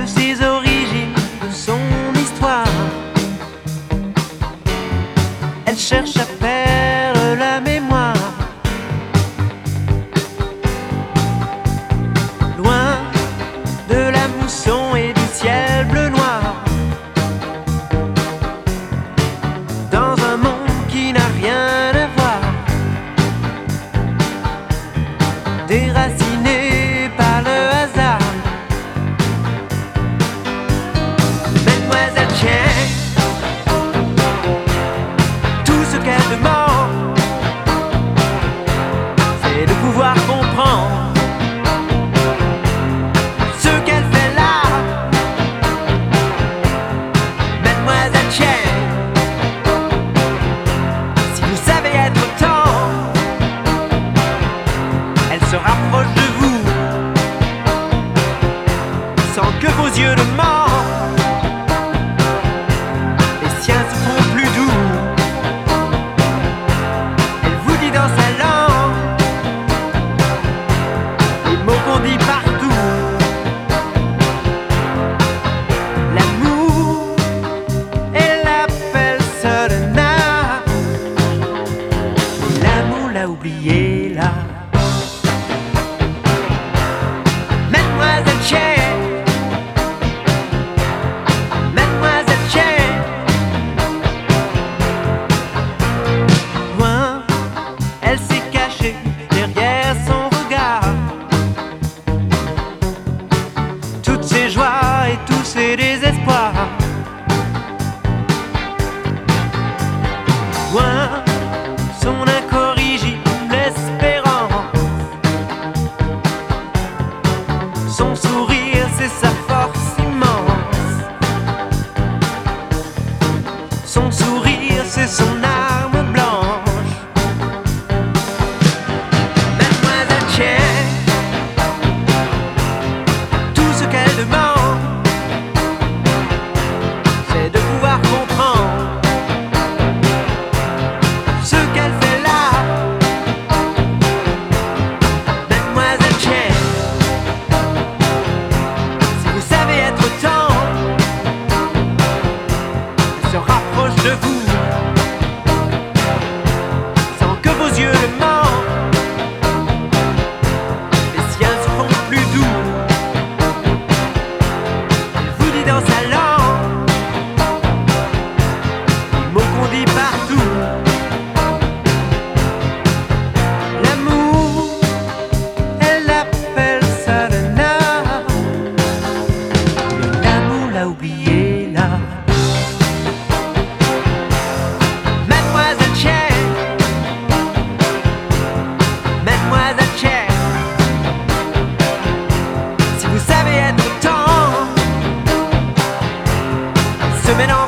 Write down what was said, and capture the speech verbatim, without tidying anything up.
de ses origines, de son histoire. Elle cherche à perdre la mémoire. Loin de la mousson et du ciel bleu noir, dans un monde qui n'a rien à voir, déraciné par le hasard. Mademoiselle Chen, tout ce qu'elle demande, c'est de pouvoir comprendre ce qu'elle fait là. Mademoiselle Chen, si vous savez être tendre, elle se rapproche de vous sans que vos yeux ne mentent. Les siens se font plus doux. Elle vous dit dans sa langue les mots qu'on dit partout. L'amour, elle l'appelle Solena. L'amour l'a oublié là. Mademoiselle Chen, Mademoiselle Chen, loin, elle s'est cachée derrière son regard. Toutes ses joies et tous ses désespoirs. Loin, son incorrigible espérance. Son sourire, c'est sa force immense. Son sourire, c'est son arme blanche. Mademoiselle Chen, tout ce qu'elle demande, c'est de pouvoir comprendre ce qu'elle fait là. Mademoiselle Chen, si vous savez être tendre, elle se rapproche de vous sans que vos yeux le mentent. Les siens se font plus doux. Elle vous dit dans sa langue les mots qu'on dit partout. L'amour, elle l'appelle Solena. Mais l'amour l'a oublié là. Mademoiselle Chen, Mademoiselle Chen, si vous savez être tendre, se mélange